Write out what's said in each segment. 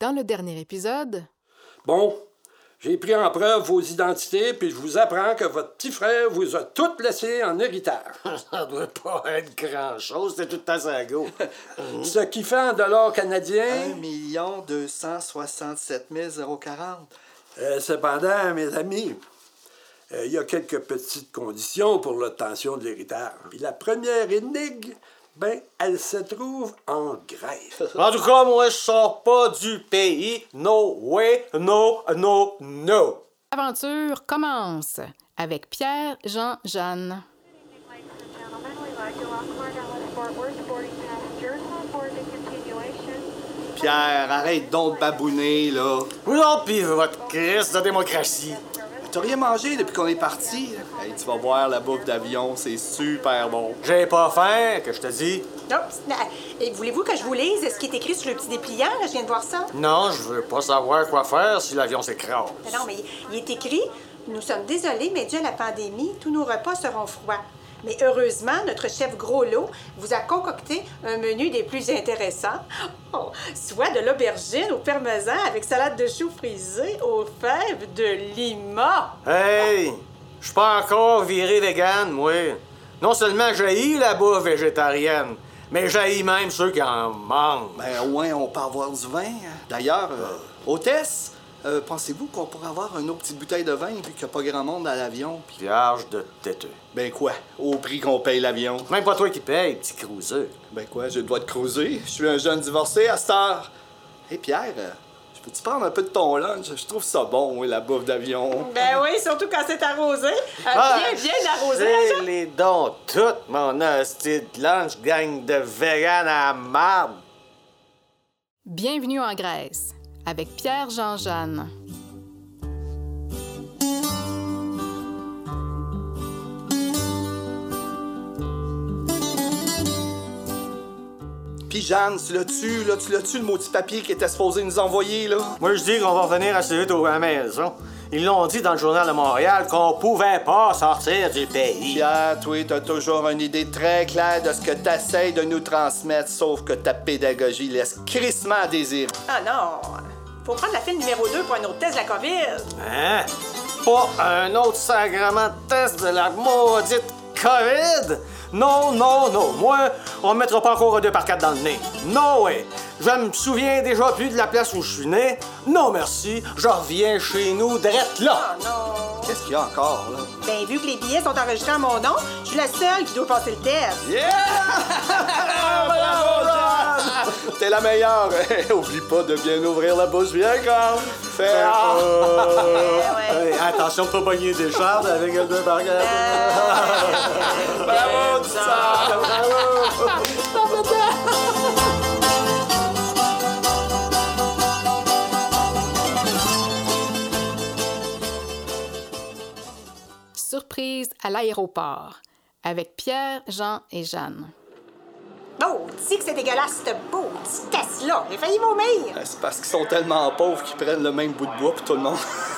Dans le dernier épisode... Bon, j'ai pris en preuve vos identités, puis je vous apprends que votre petit frère vous a toutes laissées en héritage. Ça doit pas être grand-chose, c'est tout le temps ça go. Ce qui fait en dollars canadiens... 1 267 040. Cependant, mes amis, il y a quelques petites conditions pour l'obtention de l'héritage. Puis la première énigme, elle se trouve en Grèce. En tout cas, moi, je sors pas du pays. No way, no. L'aventure commence avec Pierre, Jean, Jeanne. Pierre, arrête donc de babouiner, là. Vous autres, pis votre crise de démocratie. T'as rien mangé depuis qu'on est parti? Hey, tu vas voir la bouffe d'avion, c'est super bon. J'ai pas faim, que je te dis. Et voulez-vous que je vous lise ce qui est écrit sur le petit dépliant? Là, je viens de voir ça. Non, je veux pas savoir quoi faire si l'avion s'écrase. Non, mais il est écrit « Nous sommes désolés, mais dû à la pandémie, tous nos repas seront froids. Mais heureusement, notre chef Gros-Lot vous a concocté un menu des plus intéressants, soit de l'aubergine au parmesan avec salade de choux frisée aux fèves de Lima. » Hey! Je suis pas encore viré vegan, moi. Non seulement j'haïs la bouffe végétarienne, mais j'haïs même ceux qui en mangent. Au moins, on peut avoir du vin. D'ailleurs, hôtesse, pensez-vous qu'on pourrait avoir une autre petite bouteille de vin vu qu'il n'y a pas grand monde dans l'avion? Vierge de têteux. Quoi? Au prix qu'on paye l'avion? Même pas toi qui paye, petit cruiser. Quoi? J'ai le droit de cruiser? Je suis un jeune divorcé à cette heure. Hey, Pierre, peux-tu prendre un peu de ton lunch? Je trouve ça bon, la bouffe d'avion. Oui, surtout quand c'est arrosé. Bien arrosé. C'est les dons toutes, mon hostie de lunch, gang de vegan à marde. Bienvenue en Grèce avec Pierre, Jean, Jeanne. Puis Jeanne, tu l'as-tu, le maudit papier qui était supposé nous envoyer, là? Moi, je dis qu'on va revenir assez vite à la maison. Ils l'ont dit dans le Journal de Montréal qu'on pouvait pas sortir du pays. Pierre, toi, t'as toujours une idée très claire de ce que t'essayes de nous transmettre, sauf que ta pédagogie laisse crissement à désirer. Ah non! Faut prendre la file numéro 2 pour un autre test de la COVID. Hein? Pas un autre sacrement de test de la maudite COVID? Non. Moi, on me mettra pas encore un 2x4 dans le nez. No way. Je me souviens déjà plus de la place où je suis né. Non, merci. Je reviens chez nous, drette là. Oh non! Qu'est-ce qu'il y a encore, là? Vu que les billets sont enregistrés à mon nom, je suis la seule qui doit passer le test. Yeah! Bravo, Jeanne! T'es la meilleure. Oublie pas de bien ouvrir la bouche bien quand. Fais Ouais. Attention de pas pogner des chardes avec le 2x4. Bravo, ça! Surprise à l'aéroport avec Pierre, Jean et Jeanne. Oh, dis que c'est dégueulasse, ce beau petit test-là. J'ai failli vomir. C'est parce qu'ils sont tellement pauvres qu'ils prennent le même bout de bois pour tout le monde.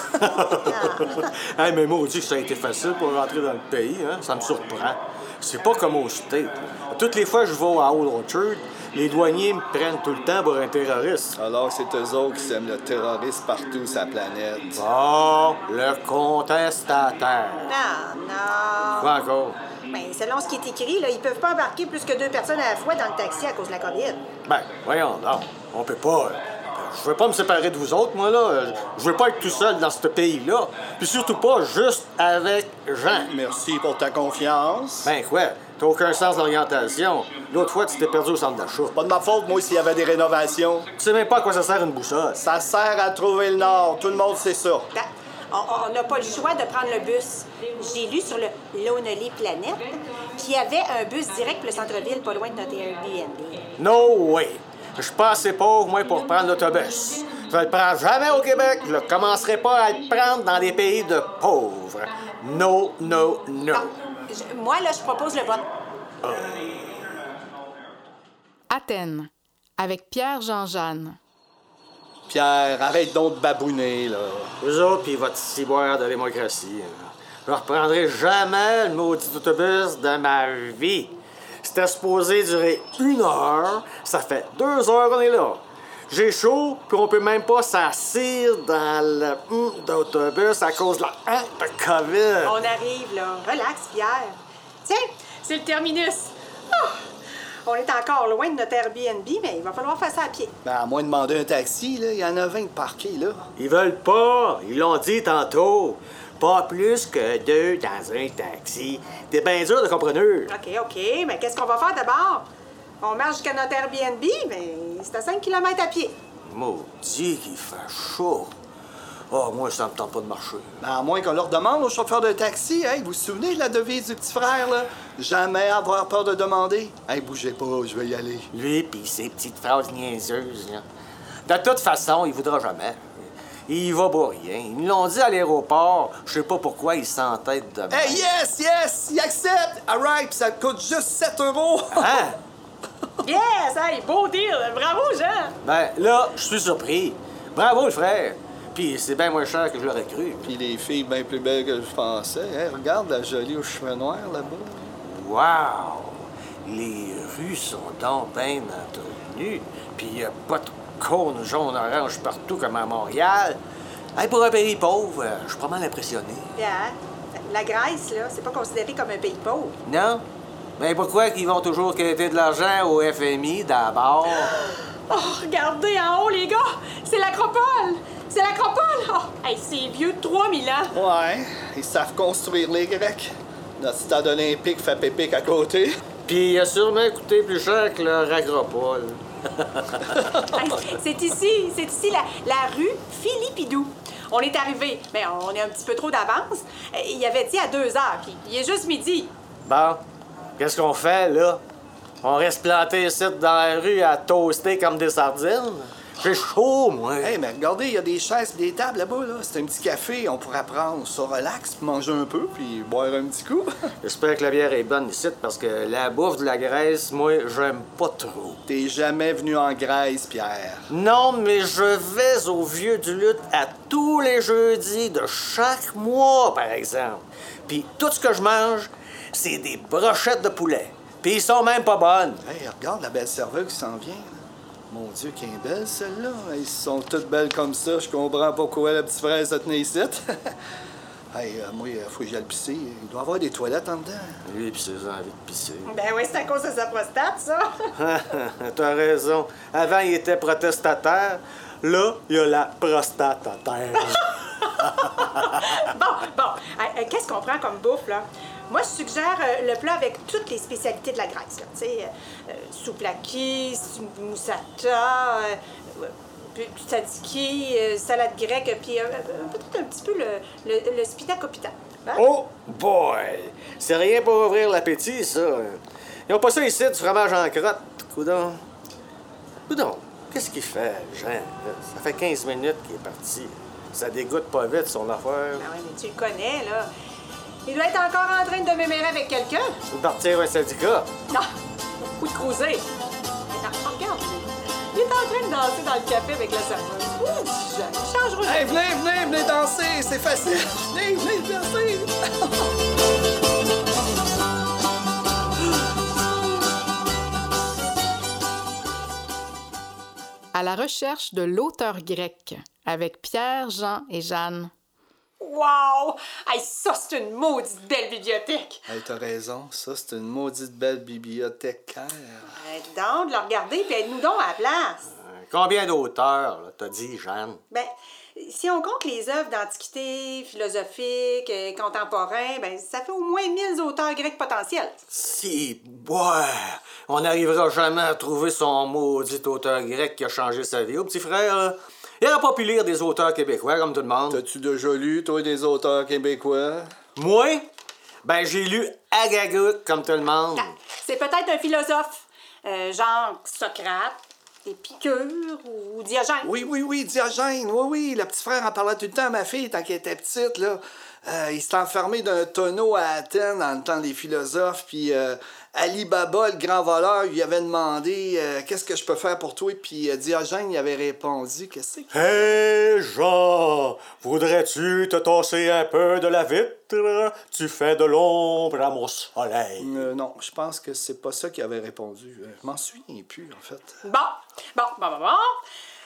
Hey, mais moi, on dit que ça a été facile pour rentrer dans le pays, hein? Ça me surprend. C'est pas comme au States. Toutes les fois que je vais à Old Orchard, les douaniers me prennent tout le temps pour un terroriste. Alors c'est eux autres qui sèment le terrorisme partout sur la planète. Oh, le contestataire. Non. Quoi encore? Selon ce qui est écrit, là, ils peuvent pas embarquer plus que 2 personnes à la fois dans le taxi à cause de la COVID. Voyons, non. On peut pas. Je veux pas me séparer de vous autres, moi, là. Je veux pas être tout seul dans ce pays-là. Puis surtout pas juste avec Jean. Merci pour ta confiance. Quoi? T'as aucun sens d'orientation. L'autre fois, tu t'es perdu au centre d'achat. Pas de ma faute, moi, s'il y avait des rénovations. Tu sais même pas à quoi ça sert une boussole. Ça sert à trouver le nord. Tout le monde sait ça. On n'a pas le choix de prendre le bus. J'ai lu sur le Lonely Planet qu'il y avait un bus direct pour le centre-ville, pas loin de notre Airbnb. No way! Je suis pas assez pauvre, moi, pour prendre l'autobus. Je le prends jamais au Québec. Je ne commencerai pas à le prendre dans des pays de pauvres. No. Moi, là, je propose le vote. Athènes avec Pierre, Jean, Jeanne. Pierre, arrête donc de babouiner, là. Vous autres, puis votre ciboire de démocratie. Je ne reprendrai jamais le maudit autobus de ma vie. C'était supposé durer 1 heure. Ça fait 2 heures qu'on est là. J'ai chaud, puis on peut même pas s'asseoir dans le d'autobus à cause de la de COVID. On arrive, là. Relax, Pierre. Tiens, c'est le terminus. Ah! On est encore loin de notre Airbnb, mais il va falloir faire ça à pied. Ben, à moins de demander un taxi, là, il y en a 20 de parqués, là. Ils veulent pas, ils l'ont dit tantôt. Pas plus que 2 dans un taxi. T'es bien dur de comprendre. OK, mais qu'est-ce qu'on va faire d'abord? On marche jusqu'à notre Airbnb, mais c'est à 5 km à pied. Maudit qu'il fait chaud. Oh, moi, ça me tente pas de marcher. Ben, à moins qu'on leur demande au chauffeur de taxi, hey, vous vous souvenez de la devise du petit frère, là? Jamais avoir peur de demander. Hey, bougez pas, je vais y aller. Lui pis ses petites phrases niaiseuses, là. De toute façon, il voudra jamais. Il va pour rien. Ils me l'ont dit à l'aéroport. Je sais pas pourquoi il s'entête de même. Hey, yes! Il accepte! All right, pis ça coûte juste 7 €. Hein? Yes! Hey, beau deal! Bravo, Jean! Ben, là, je suis surpris. Bravo, le frère. Puis c'est bien moins cher que je l'aurais cru. Puis les filles bien plus belles que je pensais. Hey, regarde la jolie aux cheveux noirs, là-bas. Wow! Les rues sont donc bien entretenues. Puis il a pas de cônes jaune-orange partout comme à Montréal. Hey, pour un pays pauvre, je suis pas mal impressionné. Pierre, la Grèce, là, c'est pas considéré comme un pays pauvre. Non? Mais pourquoi qu'ils vont toujours quêter de l'argent au FMI d'abord? Oh, regardez en haut, les gars! C'est l'Acropole! C'est l'Acropole! Oh, hey, c'est vieux de 3000 ans! Ouais, ils savent construire les Grecs. Notre stade olympique fait pépic à côté. Puis il a sûrement coûté plus cher que leur Agropole. Hey, c'est ici la rue Philippidou. On est arrivé, mais on est un petit peu trop d'avance. Il avait dit à 2 heures, puis il est juste midi. Bon, qu'est-ce qu'on fait, là? On reste planté ici dans la rue à toaster comme des sardines? J'ai chaud, moi. Hey, mais regardez, il y a des chaises et des tables là-bas, là. C'est un petit café, on pourrait prendre ça relax, manger un peu, puis boire un petit coup. J'espère que la bière est bonne ici, parce que la bouffe de la Grèce, moi, j'aime pas trop. T'es jamais venu en Grèce, Pierre. Non, mais je vais au Vieux du Lutte à tous les jeudis de chaque mois, par exemple. Puis tout ce que je mange, c'est des brochettes de poulet. Puis ils sont même pas bonnes. Hey, regarde la belle serveuse qui s'en vient, là. Mon Dieu, qu'elle est belle, celle-là. Elles sont toutes belles comme ça. Je comprends pas pourquoi la petite frère se tenait ici. Hey, moi, faut que j'aille pisser. Il doit y avoir des toilettes en dedans. Lui pis ses envies de pisser. Ben oui, c'est à cause de sa prostate, ça. T'as raison. Avant, il était protestataire. Là, il a la prostate à terre. Bon. Qu'est-ce qu'on prend comme bouffe, là? Moi, je suggère le plat avec toutes les spécialités de la Grèce, là. Tu sais, souvlaki, moussata, tzatziki, salade grecque, puis peut-être un petit peu le spinacopita. Hein? Oh boy! C'est rien pour ouvrir l'appétit, ça. Ils ont pas ça ici, du fromage en crotte. Coudon, qu'est-ce qu'il fait, Jean? Ça fait 15 minutes qu'il est parti. Ça dégoûte pas vite, son affaire. Ben oui, mais tu le connais, là. Il doit être encore en train de mémérer avec quelqu'un. Ou partir un syndicat. Non, ou de cruiser. Mais non, regarde, il est en train de danser dans le café avec la serveuse. Ouh, Jean, change rouge. Hey, venez danser, c'est facile. Venez danser. À la recherche de l'auteur grec avec Pierre, Jean et Jeanne. Wow! Hey, ça, c'est une maudite belle bibliothèque. Hey, t'as raison. Ça, c'est une maudite belle bibliothécaire. Donc, de le regarder, puis aide-nous donc à la place. Combien d'auteurs, là, t'as dit, Jeanne? Ben, si on compte les œuvres d'antiquité, philosophiques, contemporains, ben, ça fait au moins 1000 auteurs grecs potentiels. Si, ouais, on n'arrivera jamais à trouver son maudit auteur grec qui a changé sa vie. Au petit frère, là, il n'aurait pas pu lire des auteurs québécois comme tout le monde. T'as-tu déjà lu, toi, des auteurs québécois? Moi? Ben, j'ai lu Agagout comme tout le monde. Ah, c'est peut-être un philosophe, genre Socrate, Épicure ou Diogène. Oui, Diogène, oui. Le petit frère en parlait tout le temps à ma fille tant qu'elle était petite, là. Il s'est enfermé d'un tonneau à Athènes dans le temps des philosophes, puis Ali Baba, le grand voleur, lui avait demandé qu'est-ce que je peux faire pour toi, puis Diogène il avait répondu qu'est-ce que c'est? Hé, Jean, voudrais-tu te tasser un peu de la vitre? Tu fais de l'ombre à mon soleil. Non, je pense que c'est pas ça qu'il avait répondu. Je m'en souviens plus, en fait. Bon.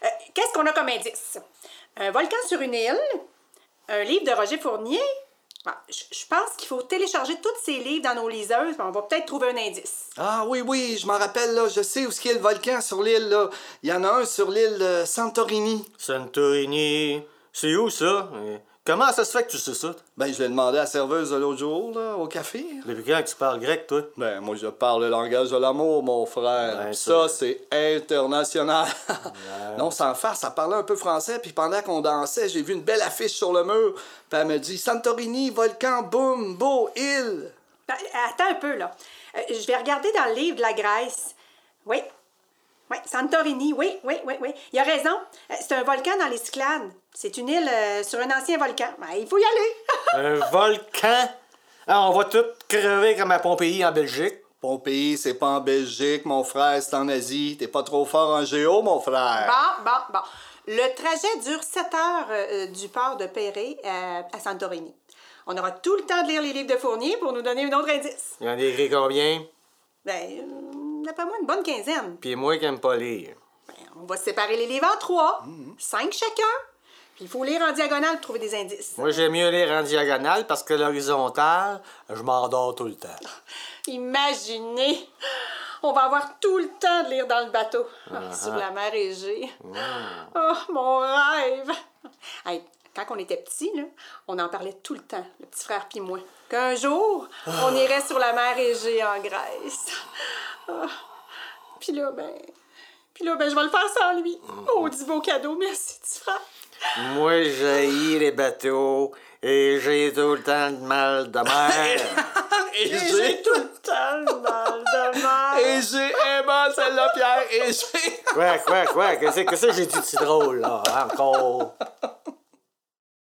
Qu'est-ce qu'on a comme indice? Un volcan sur une île, un livre de Roger Fournier. Ah, je pense qu'il faut télécharger tous ces livres dans nos liseuses, puis on va peut-être trouver un indice. Ah oui, je m'en rappelle, là. Je sais où est le volcan sur l'île, là. Il y en a un sur l'île Santorini. Santorini, c'est où ça? Comment ça se fait que tu sais ça? Ben, je l'ai demandé à la serveuse de l'autre jour, là, au café. Depuis quand tu parles grec, toi? Ben, moi, je parle le langage de l'amour, mon frère. Ben, ça, c'est international. Non, sans farce, ça parlait un peu français, puis pendant qu'on dansait, j'ai vu une belle affiche sur le mur, puis elle me dit « Santorini, volcan, boum, beau, île ». Attends un peu, là. Je vais regarder dans le livre de la Grèce. Oui, Santorini, oui. Il a raison. C'est un volcan dans les Cyclades. C'est une île sur un ancien volcan. Ben, il faut y aller. Un volcan? Ah, on va tous crever comme à Pompéi en Belgique. Pompéi, c'est pas en Belgique, mon frère, c'est en Asie. T'es pas trop fort en géo, mon frère. Bon. Le trajet dure 7 heures du port de Péré à Santorini. On aura tout le temps de lire les livres de Fournier pour nous donner un autre indice. Il y en a écrit combien? Ben, d'après moi, une bonne quinzaine. Puis moi qui aime pas lire. Ben, on va séparer les livres en 3. 5 chacun. Puis il faut lire en diagonale pour trouver des indices. Moi, j'aime mieux lire en diagonale parce que l'horizontale, je m'endors tout le temps. Imaginez! On va avoir tout le temps de lire dans le bateau. Sur la mer Égée. Oh, mon rêve! Hey, quand on était petits, là, on en parlait tout le temps, le petit frère puis moi. Qu'un jour, on irait sur la mer Égée en Grèce. Puis là, je vais le faire sans lui. Maudit beau cadeau, merci, petit frère. Moi, j'haïs les bateaux et j'ai tout le temps de mal de mer. Et J'ai tout le temps le mal de mer. Et j'ai aimé celle-là, Pierre, et j'ai... Quoi? Qu'est-ce que j'ai dit de si drôle, là, encore?